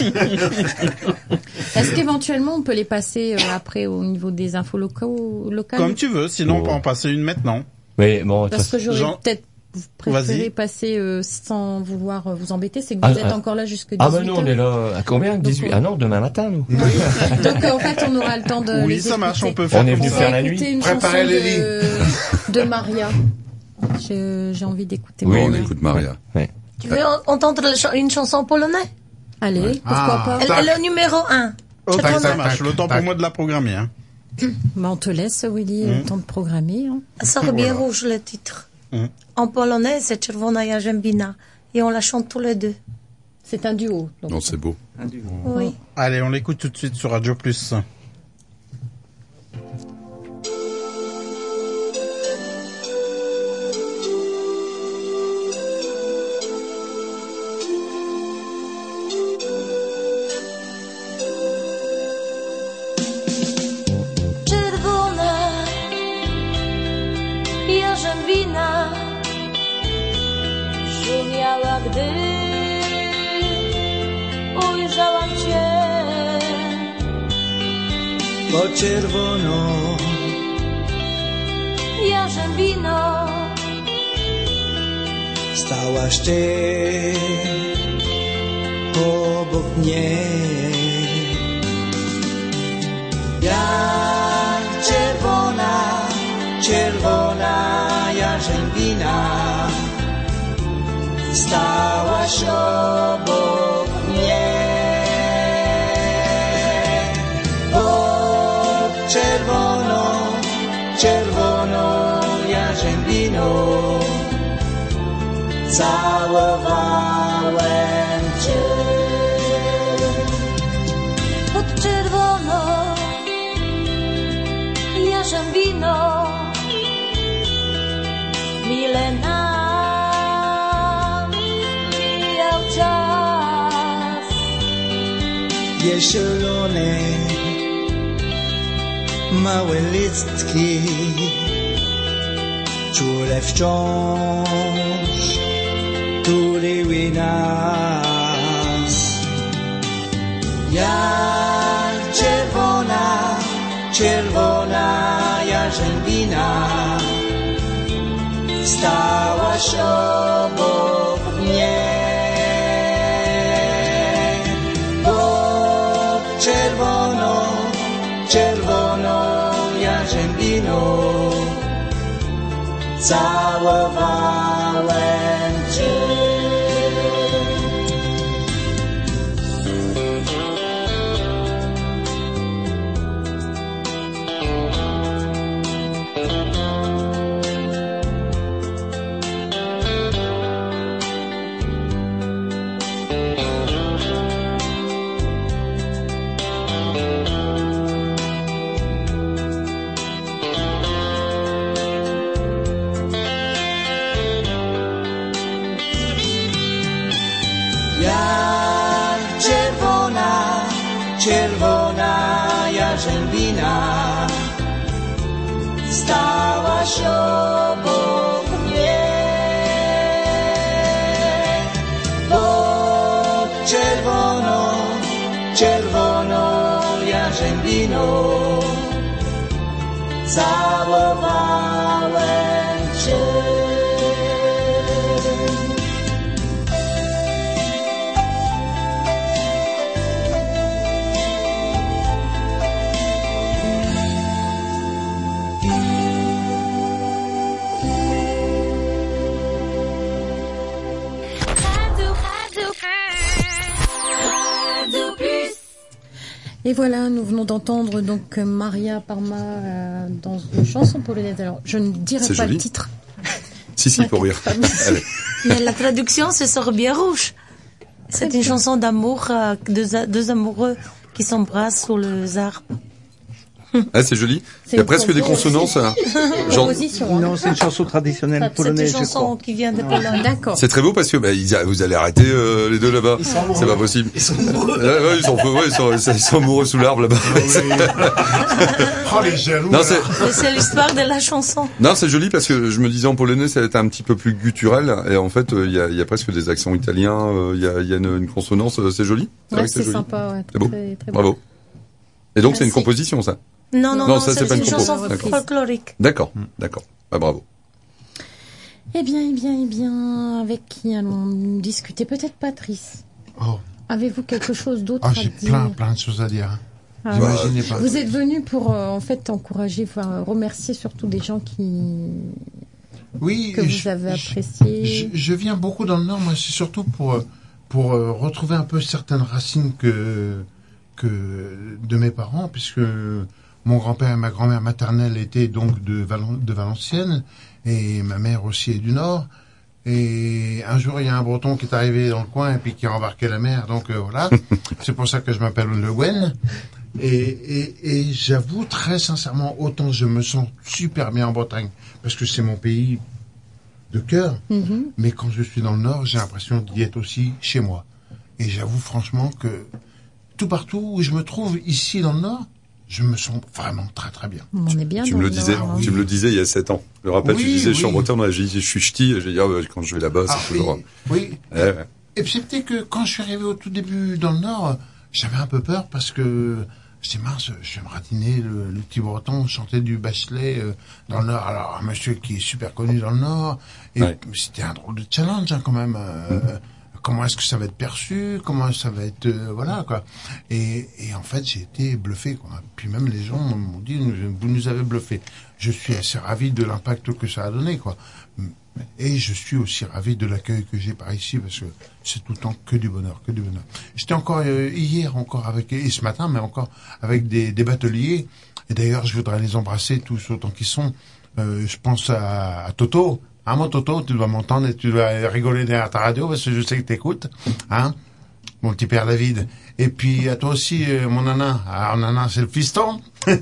Est-ce qu'éventuellement on peut les passer euh, après au niveau des infos locaux, locales? Comme tu veux, sinon Oh. on peut en passer une maintenant. Mais bon, Parce que j'aurais Jean- peut-être préféré Vas-y. passer euh, sans vouloir euh, vous embêter, c'est que Ah, vous êtes ah. encore là jusque Ah dix-huit bah nous heures. on est là à combien? dix-huit. Ah non, demain matin nous. Donc euh, en fait on aura le temps de Oui, les ça marche, écouter. on peut faire. On est comme venu ça. faire la écouter nuit. une Préparez chanson les de, de Maria. Je- J'ai envie d'écouter Bon, Maria. on écoute Maria. Tu veux en- entendre la ch- une chanson en polonais? Allez, pourquoi Ah. pas? Elle, elle est au numéro un. Ok, Tac, ça tac, marche. tac, Le temps tac. pour moi de la programmer. Hein. Bah, on te laisse Willy Mm. le temps de programmer. Hein. Sorbie rouge, le titre. Mm. En polonais, c'est Czerwona Jarzębina. Et on la chante tous les deux. C'est un duo. donc. Non, c'est beau. Oui. Allez, on l'écoute tout de suite sur Radio Plus. Czerwona jarzębina szumiała, gdy ujrzałam cię. Po czerwono jarzębino stałaś ty obok mnie. Jak czerwona, czerwona jarzębina stałaś obok mnie. Pod czerwoną, czerwoną jarzębiną całowałem cię. pod czerwoną jarzębino mile nam mijał czas. Zielone małe listki czule wciąż tuliły nas. Jak czerwona, czerwona jarzębina stałaś obok mnie. Pod czerwoną, czerwoną jarzębiną całowałem cię. Jak czerwona, czerwona jarzębina stałaś obok mnie. Pod czerwoną, czerwoną jarzębiną całowałem cię. Et voilà, nous venons d'entendre donc Maria Parma euh, dans une chanson polonaise. Alors, je ne dirai C'est pas joli. le titre. Si, si, pour rire. Allez. Mais la traduction, c'est Sorbet rouge. C'est une chanson d'amour, euh, deux, deux amoureux qui s'embrassent sous les arbres. Ah, c'est joli. C'est Il y a une presque des composition. consonances. Hein. Genre, Non, c'est une chanson traditionnelle C'est une polonaise, je chanson crois. qui vient de Pologne. D'accord. c'est très beau parce que bah, ils a- vous allez arrêter euh, les deux là-bas. C'est pas possible. Ils sont amoureux. Ouais, ils sont, ouais, ils sont, ils sont amoureux sous l'arbre là-bas. Oh, les jaloux. Non, c'est, Mais c'est l'histoire de la chanson. non, c'est joli parce que je me disais en polonais ça va être un petit peu plus guttural et en fait euh, il y, a, il y a presque des accents italiens, euh, il y a, il y a une, une consonance, euh, c'est joli. Ouais, vrai que c'est joli. sympa, ouais, C'est beau. très- très beau. Bravo. Et donc c'est une Merci. composition ça. Non, non, Non, non, ça, c'est, c'est pas une, une compo. chanson D'accord. folklorique. D'accord, d'accord. Bah bravo. Eh bien, eh bien, eh bien, avec qui allons-nous discuter? Peut-être Patrice. Oh. Avez-vous quelque chose d'autre Ah, à j'ai dire? plein, plein de choses à dire. Ah, Vous imaginez pas. Vous êtes venu pour, euh, en fait, encourager, enfin, remercier surtout des gens qui... Oui, que vous je- avez je- appréciés. Je, je viens beaucoup dans le Nord, moi, c'est surtout pour euh, pour euh, retrouver un peu certaines racines que que de mes parents, puisque mon grand-père et ma grand-mère maternelle étaient donc de, Valen- de Valenciennes, et ma mère aussi est du Nord. Et un jour, il y a un Breton qui est arrivé dans le coin et puis qui a embarqué la mer, donc euh, voilà. C'est pour ça que je m'appelle Le Gwen. Et, et, et j'avoue très sincèrement, autant je me sens super bien en Bretagne, parce que c'est mon pays de cœur, Mhm. mais quand je suis dans le Nord, j'ai l'impression d'y être aussi chez moi. Et j'avoue franchement que tout partout où je me trouve ici dans le Nord, je me sens vraiment très très bien. On est bien. Tu me le disais, Nord, hein. tu me le disais il y a sept ans. Je me rappelle, Oui, tu disais, je suis en oui. Bretagne, j'ai dit, je suis ch'ti, et j'ai dit, ah, ouais, quand je vais là-bas, c'est Ah, toujours... oui, oui. Ouais, ouais. Et puis c'était que quand je suis arrivé au tout début dans le Nord, j'avais un peu peur parce que je dis mince, je vais me ratiner le, le petit breton chanter du Bachelet euh, dans le Nord. Alors un monsieur qui est super connu dans le Nord, et Ouais. c'était un drôle de challenge hein, quand même. Euh, comment est-ce que ça va être perçu, comment ça va être, euh, voilà quoi. Et, et en fait j'ai été bluffé quoi. Puis même les gens m'ont dit, vous nous avez bluffé. Je suis assez ravi de l'impact que ça a donné quoi. Et je suis aussi ravi de l'accueil que j'ai par ici parce que c'est tout le temps que du bonheur, que du bonheur. J'étais encore euh, hier encore avec et ce matin, mais encore avec des, des bateliers. Et d'ailleurs, je voudrais les embrasser tous autant qu'ils sont. Euh, je pense à, à Toto. Hein, mon Toto, tu dois m'entendre et tu dois rigoler derrière ta radio parce que je sais que t'écoutes. Hein, mon petit père David. Et puis à toi aussi, euh, mon nana. Alors nana, c'est le fiston.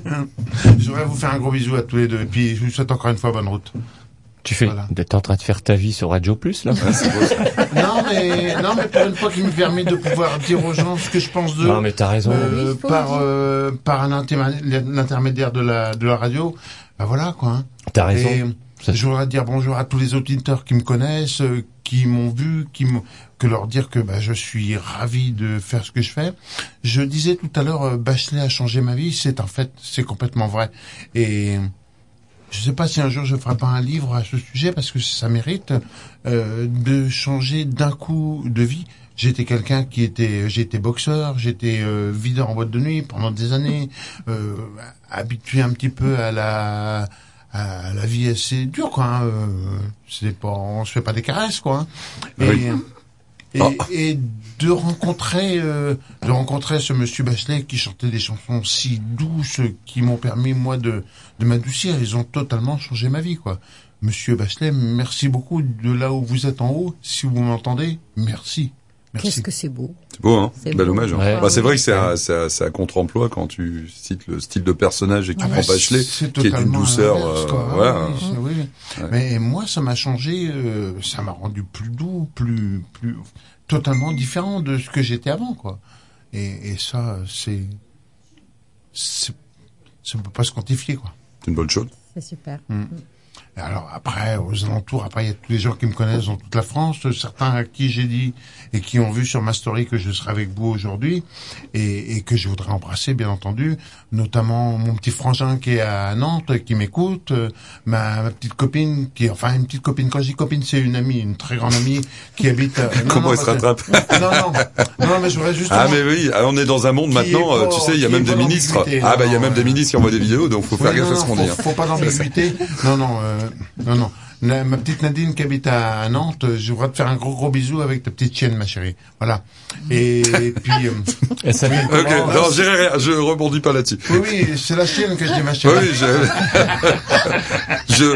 Je voudrais vous faire un gros bisou à tous les deux. Et puis je vous souhaite encore une fois bonne route. Tu fais, Voilà. t'es en train de faire ta vie sur Radio Plus, là? Non mais non mais pour une fois qu'il me permet de pouvoir dire aux gens ce que je pense d'eux. Non, mais t'as raison. euh, Oui, faut par le dire. euh, par un interma- l'intermédiaire de la de la radio. Ben voilà quoi. Hein. T'as raison. Et Ça- je voudrais dire bonjour à tous les auditeurs qui me connaissent, euh, qui m'ont vu, qui m'ont que leur dire que bah, je suis ravi de faire ce que je fais. Je disais tout à l'heure, euh, Bachelet a changé ma vie. C'est en fait, c'est complètement vrai. Et je sais pas si un jour je ferai pas un livre à ce sujet parce que ça mérite euh, de changer d'un coup de vie. J'étais quelqu'un qui était, j'étais boxeur, j'étais euh, videur en boîte de nuit pendant des années, euh, habitué un petit peu à la à la vie assez dure quoi. Hein. Euh, c'est pas, on se fait pas des caresses quoi. Hein. Et, Oui. et, Oh. et de rencontrer euh, de rencontrer ce monsieur Bachelet qui chantait des chansons si douces qui m'ont permis moi de de m'adoucir, ils ont totalement changé ma vie quoi. Monsieur Bachelet, merci beaucoup de là où vous êtes en haut, si vous m'entendez, merci. Merci. Qu'est-ce que c'est beau. C'est beau, hein? C'est Bel beau. hommage. Hein. Ouais. Bah, c'est vrai que c'est à, c'est à, c'est à contre-emploi quand tu cites le style de personnage et que tu Ah prends bah, Bachelet, c'est qui est d'une totalement douceur, l'inverse, euh, quoi. voilà. Oui, c'est- oui, oui. Ouais. Mais moi, ça m'a changé, euh, ça m'a rendu plus doux, plus, plus, totalement différent de ce que j'étais avant, quoi. Et, et ça, c'est, c'est, ça ne peut pas se quantifier, quoi. C'est une bonne chose. C'est super. Mm. Et alors après, aux alentours, après il y a tous les gens qui me connaissent dans toute la France, certains à qui j'ai dit et qui ont vu sur ma story que je serai avec vous aujourd'hui et, et que je voudrais embrasser, bien entendu, notamment mon petit frangin qui est à Nantes, qui m'écoute, euh, ma, ma petite copine qui est, enfin une petite copine, quand je dis copine, c'est une amie, une très grande amie qui habite... à- non, Comment non, elle se parce que- rattrape? Non, non, non, mais je voudrais justement... Ah, mais oui, ah, on est dans un monde Qui maintenant, est euh, pas- tu sais, il y a qui même est des pas ministres. d'ambiguïté, Ah, bah, il y a non, même des euh, ministres qui envoient des vidéos, donc faut Oui, faire gaffe non, à ce qu'on faut, dit. hein. faut pas d'ambiguïté. Non, non, euh, non, non. La- ma petite Nadine qui habite à, à Nantes, je voudrais te faire un gros gros bisou avec ta petite chienne, ma chérie. Voilà. Et, et puis. Euh, Et ça fait Ok, comment, non, j'irai rien, je rebondis pas là-dessus. oui, oui, c'est la chienne que je dis, ma Oui, chérie. oui, je, je,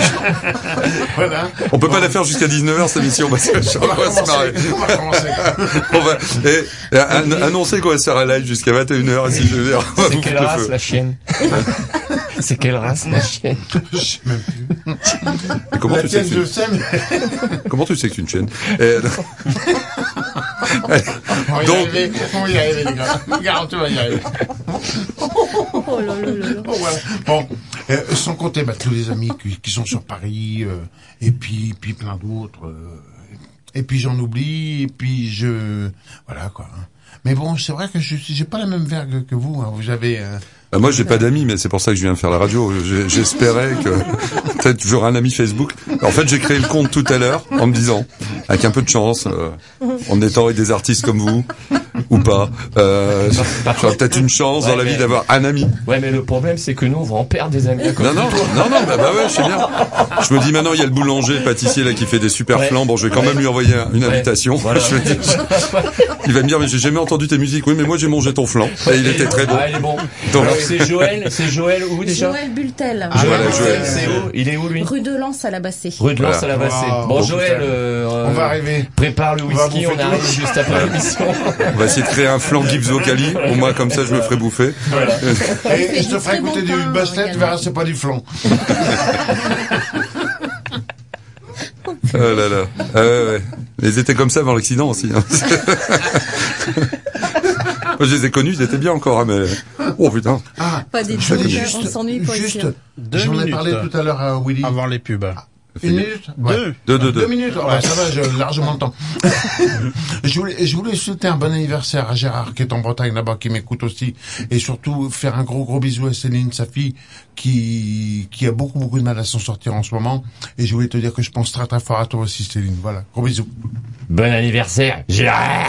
Voilà. on peut pas la faire jusqu'à dix-neuf heures cette émission parce que je On va on va se marrer. commencer. On va commencer. On va, et, et an- annoncer qu'on va se faire un live jusqu'à vingt et une heures, si je veux dire. on va C'est vous quelle foutre le race, feu. la chienne? C'est quelle race, la chienne? Je sais même plus. Et comment La tu sais tienne, que je c'est, sais, mais. comment tu sais que c'est une chaîne? Et, On va y Donc- arriver. On va y arriver, les gars. Regarde, tu vas y arriver. Oh là là là là. Oh, voilà. Bon, euh, sans compter bah, tous les amis qui, qui sont sur Paris, euh, et puis, puis plein d'autres. euh, et puis j'en oublie, et puis je... Voilà, quoi. Mais bon, c'est vrai que je j'ai pas la même vergue que vous. Hein. Vous avez... Euh... bah, moi, j'ai pas d'amis, mais c'est pour ça que je viens faire la radio. J'ai- J'espérais que, peut-être j'aurai un ami Facebook. En fait, j'ai créé le compte tout à l'heure, en me disant, avec un peu de chance, euh, en étant avec des artistes comme vous, ou pas, euh, j'aurai peut-être une chance dans Ouais, la vie mais- d'avoir un ami. Ouais, mais le problème, c'est que nous, on va en perdre des amis à cause Non, non, de toi. non, non, bah, bah ouais, je sais bien. Je me dis maintenant, il y a le boulanger, le pâtissier là qui fait des super Ouais. flambes. Bon, je vais quand Ouais. même lui envoyer un- une Ouais. invitation. Voilà. Je vais dire- il va me dire, mais j'ai jamais entendu tes musiques. Oui, mais moi j'ai mangé ton flan et il était très bon. Ah, il est bon. Donc- Alors, c'est Joël, c'est Joël où déjà? Joël Bultel. Ah, voilà, Joël. C'est où? Il est où, lui? Rue de Lens à la Bassée. Rue de Lens à la Voilà. Bassée. Wow. Bon, Bon, Joël, putain. euh, On va arriver. prépare le On va whisky, bouffer on arrive tout. juste après l'émission. On va essayer de créer un flan Gibbs Vocali. Au moins comme ça, je me ferai bouffer. Voilà. Et, et fait je te du ferai très bon goûter du pain, Bachelet, tu également. verras, c'est pas du flan. Oh là là. Ah ouais, ouais. Ils étaient comme ça avant l'accident aussi. Hein. Moi, je les ai connus, ils étaient bien encore, hein, mais... Oh, putain. Ah, Pas des je voulais trucs, juste, on s'ennuie pas juste, ici. Deux j'en ai minutes parlé tout à l'heure à Willy. avant les pubs. Une minute? Ouais. Deux. Deux, deux, deux. Deux minutes? Oh, bah, ça va, j'ai largement le temps. je voulais, je voulais souhaiter un bon anniversaire à Gérard, qui est en Bretagne là-bas, qui m'écoute aussi. Et surtout, faire un gros, gros bisou à Céline, sa fille, qui, qui a beaucoup, beaucoup de mal à s'en sortir en ce moment. Et je voulais te dire que je pense très, très fort à toi aussi, Céline. Voilà. Gros bisous. Bon anniversaire, Gérard.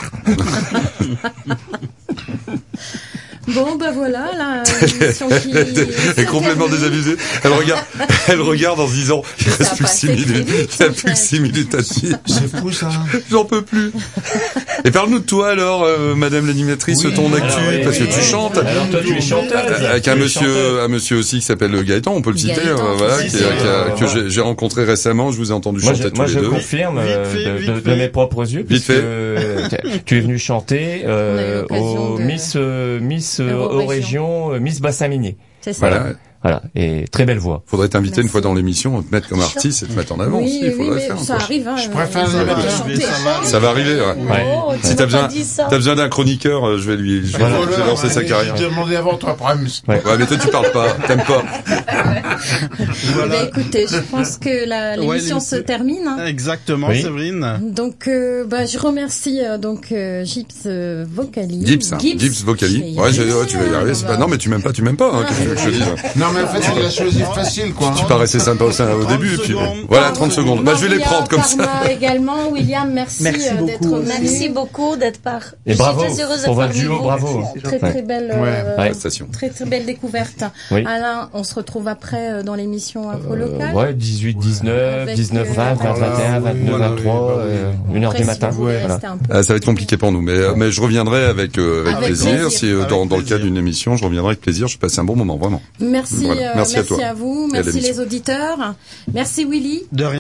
Bon, bah voilà, la émission qui... Elle est complètement désabusée. Elle regarde, elle regarde en se disant, il reste plus que six minutes. Il y a plus que six minutes à suivre. C'est fou, ça. J'en peux plus. Et parle-nous de toi, alors, euh, madame l'animatrice, Oui. ton actu, Alors, oui, parce que oui, tu oui. chantes. Alors, toi, tu es chanteuse. Avec un Tu es monsieur, chanteuse. un monsieur aussi qui s'appelle Gaëtan, on peut le citer, Gaëtan, euh, voilà, c'est qui, ça. qui a- que j'ai- j'ai rencontré récemment, je vous ai entendu Moi, chanter je, tous moi, les je deux. confirme Vite euh, fait, de, vite de- de fait. mes propres yeux, Vite puisque fait. euh, tu es venu chanter euh, On a eu l'occasion au de- Miss euh, Miss euh, Eurorégion. Eurorégion, euh, Miss Bassin-Minier. C'est ça. Voilà. Voilà, et très belle voix. Faudrait t'inviter une Merci. fois dans l'émission, te mettre comme artiste et te mettre en avant Oui, aussi, il oui, faudrait mais faire. ça quoi. arrive, hein. Je préfère euh, les on va mettre. chanter. Ça va arriver. Ça va arriver, ouais. Ouais. Oh, tu Si m'as t'as besoin, pas dit ça. t'as besoin d'un chroniqueur, euh, je vais lui, je vais, Voilà. je vais lancer sa carrière. Je t'ai demandé avant, toi, problème. Ouais, mais toi tu parles pas, t'aimes pas. Voilà. Bah, écoutez, je pense que la- Ouais, l'émission les- se termine. hein. Exactement, Oui. Séverine. Donc, euh, bah, je remercie euh, donc euh, Gibbs euh, Vocali. Gibbs, hein. Gibbs Vocali. Je vais y Ouais, j'ai- arriver, ouais, tu vas y arriver. C'est pas, non, mais tu m'aimes pas, tu m'aimes pas, hein, qu'est-ce que tu veux que je te dise? Non, mais en fait, tu l'as choisi facile, quoi. Tu paraissais sympa au, sein- au début, et puis bon. Voilà, trente secondes. Bah, je vais les Maria, prendre comme ça. Karma également. William, merci, Merci euh, d'être beaucoup. venu. Merci beaucoup d'être par. Et Je bravo suis très heureuse pour d'être votre parmi duo, vous. bravo. Très très belle, euh, Ouais. Station. très très belle découverte. Oui. Alain, on se retrouve après euh, dans l'émission Info Euh, Locale. ouais, dix-huit, dix-neuf, Avec, dix-neuf, euh, vingt, vingt, vingt et un, vingt-deux, voilà, vingt-trois, oui, bah oui. euh, une heure Après, du si matin. vous voulez Voilà. rester un peu. Ah, ça va être compliqué pour nous, mais, euh, mais je reviendrai avec, euh, avec, Avec plaisir. plaisir. Si, euh, Avec dans, dans le plaisir. cadre d'une émission, je reviendrai avec plaisir. Je passe un bon moment, vraiment. Merci, Voilà. euh, Merci merci, à toi. à vous, Et à merci l'émission. les auditeurs, merci Willy. De rien.